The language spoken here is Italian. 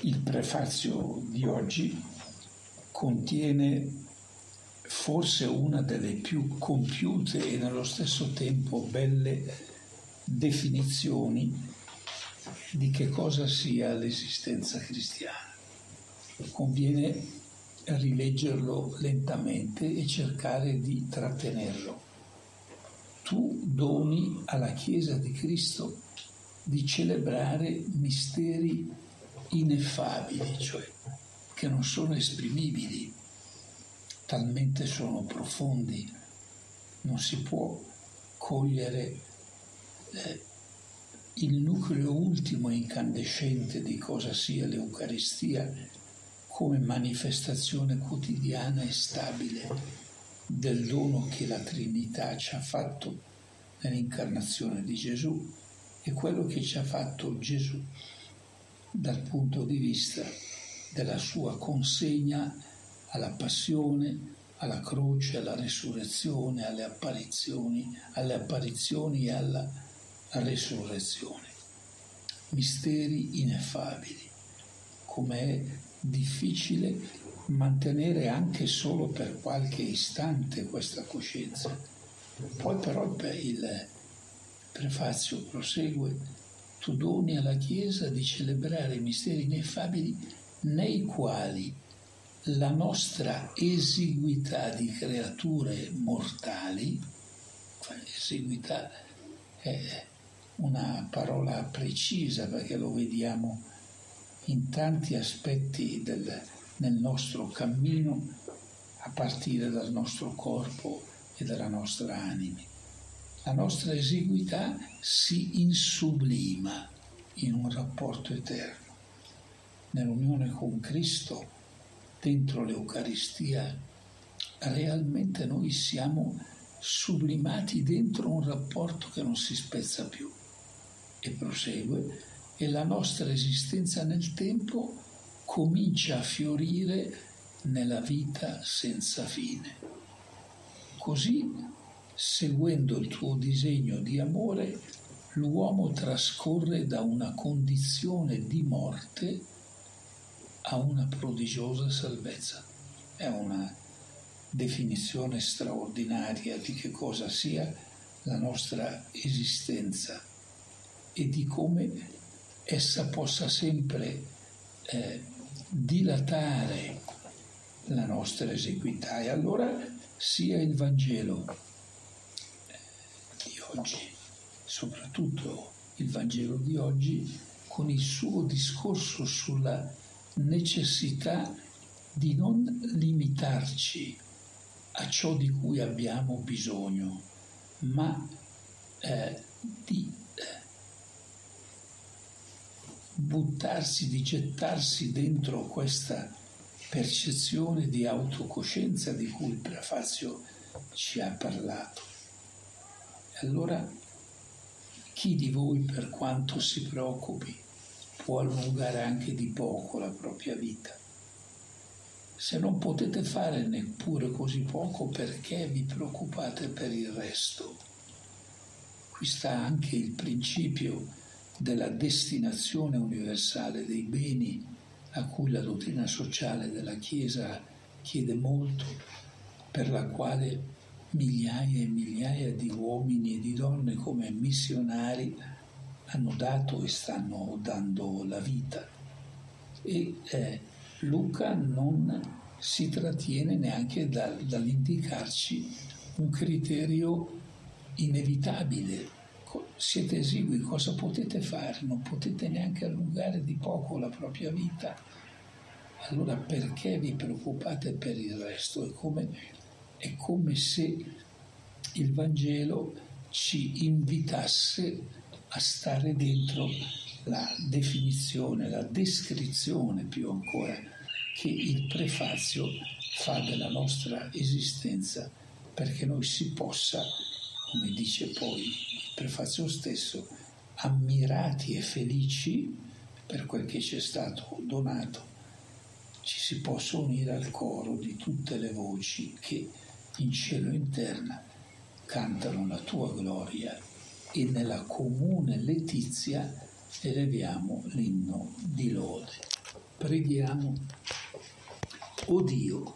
Il prefazio di oggi contiene forse una delle più compiute e nello stesso tempo belle definizioni di che cosa sia l'esistenza cristiana. Conviene rileggerlo lentamente e cercare di trattenerlo. Tu doni alla Chiesa di Cristo di celebrare misteri ineffabili, cioè che non sono esprimibili, talmente sono profondi, non si può cogliere il nucleo ultimo e incandescente di cosa sia l'Eucaristia come manifestazione quotidiana e stabile del dono che la Trinità ci ha fatto nell'incarnazione di Gesù e quello che ci ha fatto Gesù dal punto di vista della sua consegna alla passione, alla croce, alla resurrezione, alle apparizioni e alla resurrezione. Misteri ineffabili, com'è difficile mantenere anche solo per qualche istante questa coscienza. Poi però il prefazio prosegue: tu doni alla Chiesa di celebrare misteri ineffabili nei quali la nostra esiguità di creature mortali, esiguità è una parola precisa perché lo vediamo in tanti aspetti nel nostro cammino, a partire dal nostro corpo e dalla nostra anima. La nostra esiguità si insublima in un rapporto eterno. Nell'unione con Cristo, dentro l'Eucaristia, realmente noi siamo sublimati dentro un rapporto che non si spezza più. E prosegue, e la nostra esistenza nel tempo comincia a fiorire nella vita senza fine. Così, seguendo il tuo disegno di amore, l'uomo trascorre da una condizione di morte a una prodigiosa salvezza. È una definizione straordinaria di che cosa sia la nostra esistenza e di come essa possa sempre dilatare la nostra esiguità. E allora sia il Vangelo di oggi, soprattutto il Vangelo di oggi, con il suo discorso sulla necessità di non limitarci a ciò di cui abbiamo bisogno, ma di buttarsi, di gettarsi dentro questa percezione di autocoscienza di cui il prefazio ci ha parlato. E allora, chi di voi, per quanto si preoccupi, può allungare anche di poco la propria vita? Se non potete fare neppure così poco, perché vi preoccupate per il resto? Qui sta anche il principio della destinazione universale dei beni, a cui la dottrina sociale della Chiesa chiede molto, per la quale migliaia e migliaia di uomini e di donne come missionari hanno dato e stanno dando la vita. E Luca non si trattiene neanche dall'indicarci un criterio inevitabile. Siete esigui, cosa potete fare? Non potete neanche allungare di poco la propria vita. Allora perché vi preoccupate per il resto? È come se il Vangelo ci invitasse a stare dentro la definizione, la descrizione più ancora che il prefazio fa della nostra esistenza, perché noi si possa, come dice poi il prefazio stesso, ammirati e felici per quel che ci è stato donato, ci si possa unire al coro di tutte le voci che in cielo e in terra cantano la tua gloria e nella comune letizia eleviamo l'inno di lode. Preghiamo. O Dio,